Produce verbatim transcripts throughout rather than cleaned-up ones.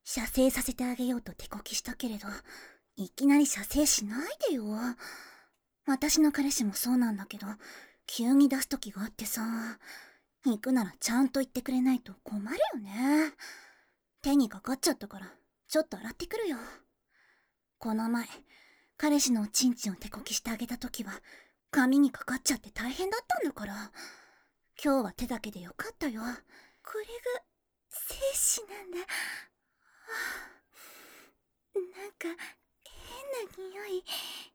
射精させてあげようと手こきしたけれど、いきなり射精しないでよ。私の彼氏もそうなんだけど、急に出す時があってさ、行くならちゃんと言ってくれないと困るよね。手にかかっちゃったから、ちょっと洗ってくるよ。この前、彼氏のおちんちんを手こきしてあげた時は、髪にかかっちゃって大変だったんだから。今日は手だけでよかったよ。これが、精子なんだ。なんか、変な匂い。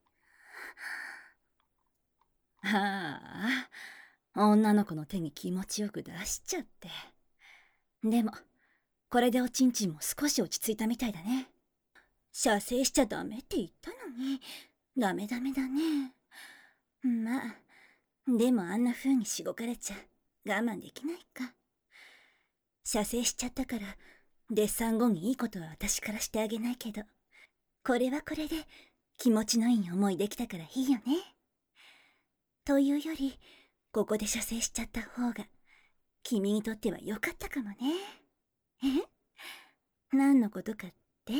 はあ、女の子の手に気持ちよく出しちゃって。でも、これでおちんちんも少し落ち着いたみたいだね。 射精しちゃダメって言ったのに、ダメダメだね。まあ、でもあんな風にしごかれちゃ我慢できないか。射精しちゃったから、デッサン後にいいことは私からしてあげないけど、これはこれで気持ちのいい思いできたからいいよね。というより、ここで射精しちゃった方が、君にとっては良かったかもね。え？何のことかって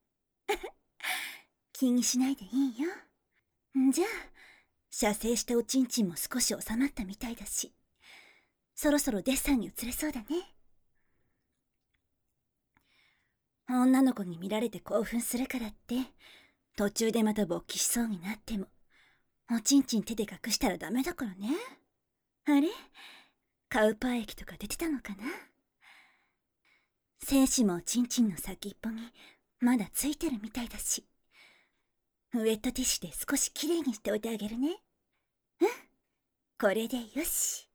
気にしないでいいよ。じゃあ、射精したおちんちんも少し収まったみたいだし、そろそろデッサンに移れそうだね。女の子に見られて興奮するからって、途中でまた勃起しそうになっても、おちんちん手で隠したらダメだからね。あれ？カウパー液とか出てたのかな？精子もおちんちんの先っぽにまだついてるみたいだし、ウェットティッシュで少しきれいにしておいてあげるね。うん、これでよし。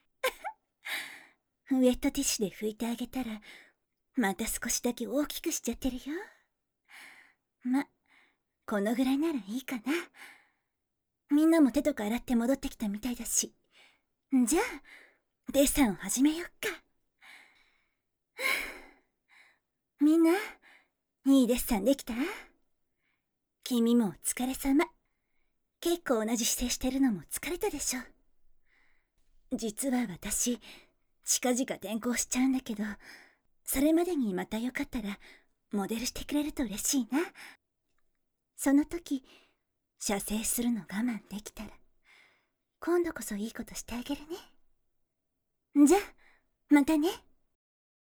ウェットティッシュで拭いてあげたら、また少しだけ大きくしちゃってるよ。ま、このぐらいならいいかな。みんなも手とか洗って戻ってきたみたいだし。じゃあ、デッサンを始めよっか。みんな、いいデッサンできた？君もお疲れ様。結構同じ姿勢してるのも疲れたでしょ。実は私、近々転校しちゃうんだけど、それまでにまたよかったら、モデルしてくれると嬉しいな。その時、射精するの我慢できたら、今度こそいいことしてあげるね。じゃあ、またね。